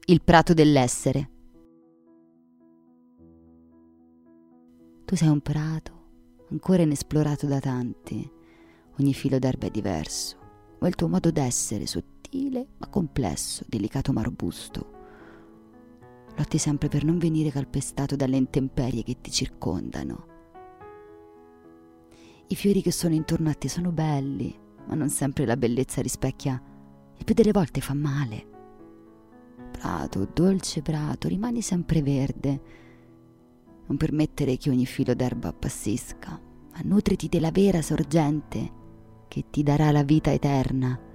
Il prato dell'essere. Tu sei un prato, ancora inesplorato da tanti. Ogni filo d'erba è diverso. O il tuo modo d'essere, sottile ma complesso, delicato ma robusto. Lotti sempre per non venire calpestato dalle intemperie che ti circondano. I fiori che sono intorno a te sono belli, ma non sempre la bellezza rispecchia, e più delle volte fa male. Prato, dolce prato, rimani sempre verde. Non permettere che ogni filo d'erba appassisca, ma nutriti della vera sorgente che ti darà la vita eterna.